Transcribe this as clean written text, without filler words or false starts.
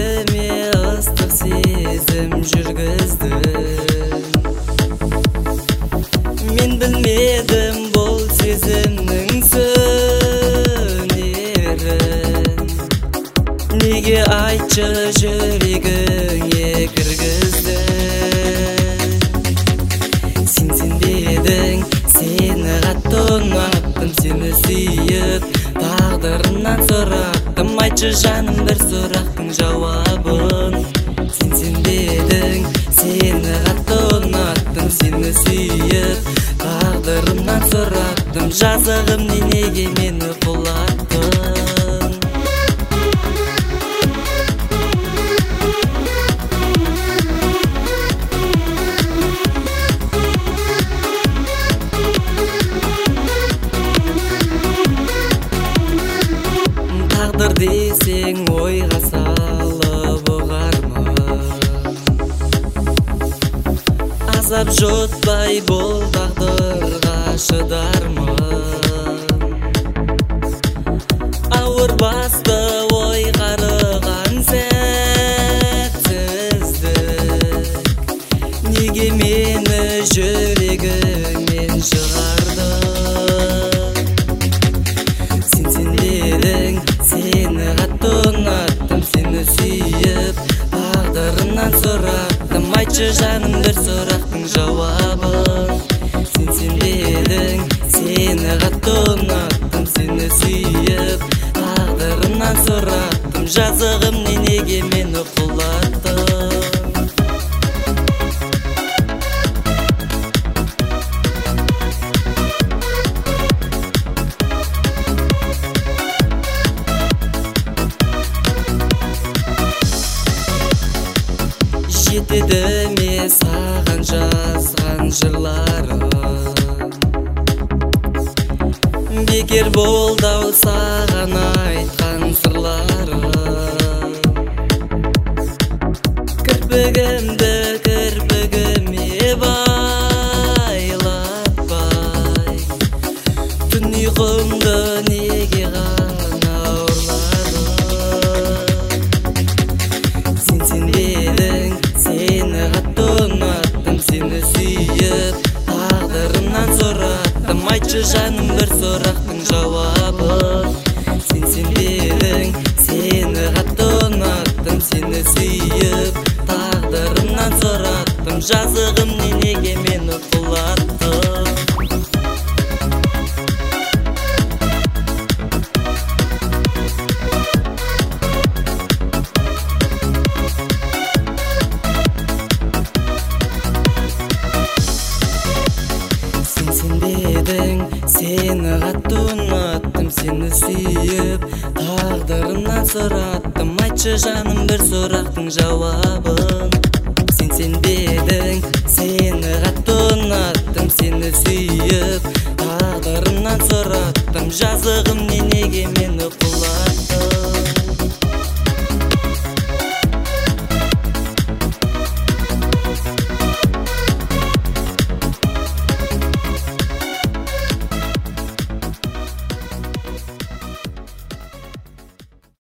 жүрегіме ыстық сезім жүргізді. Мен білмедім бұл сезімнің сөнерін. Неге айтшы жүрегіңе кіргізді? Сен сенбедің, сені қатты ұнаттым, сені сүйіп тағдырынан сұрақтым. Айтшы жаным бір сұрақтың жауабын. Сен сенбедің, сені қатты ұнаттым, сені сүйіп тағдырынан сұрақтым. Жазығым неге мені құлаттың? Тағдыр десең ойға салып ұғармын, азап жұтпай бұл тағдырға шыдармын. Ауыр басты ой қарыған сәтсіздік неге мені жүрегіңнен шығарды? Сен сенбедің, сені қатты ұнаттым, сені сүйіп тағдырынан сұрақтым. Айтшы жаным бір сұрақтың жауабын. Сен сенбедің, сені қатты ұнаттым, сені сүйіп тағдырынан сұрақтым. Жазығым неге мені құлаттың? Жетеді ме саған жазған жырларым? Бекер болды-ау саған айтқан сырларым. Кірпігімді кірпігіме байлатпай, түн ұйқымды неге ғана ұрладың? Сен сенбедің, сені қатты ұнаттым, сені сүйіп тағдырынан сұраттым. Айтшы жаным бір сұрақтың жауабын. Сен сенбедің, сені қатты ұнаттым, сені сүйіп тағдырынан сұраттым. Жазығым неге мені құлаттың? Сенбедің, сені қатты ұнаттым, сені сүйіп тағдырынан сұраттым. Айтшы жаным бір сұрақтың жауабын. Сен сенбедің, сені қатты ұнаттым, сені сүйіп тағдырынан сұраттым. Жазығым неге мені құлаттың?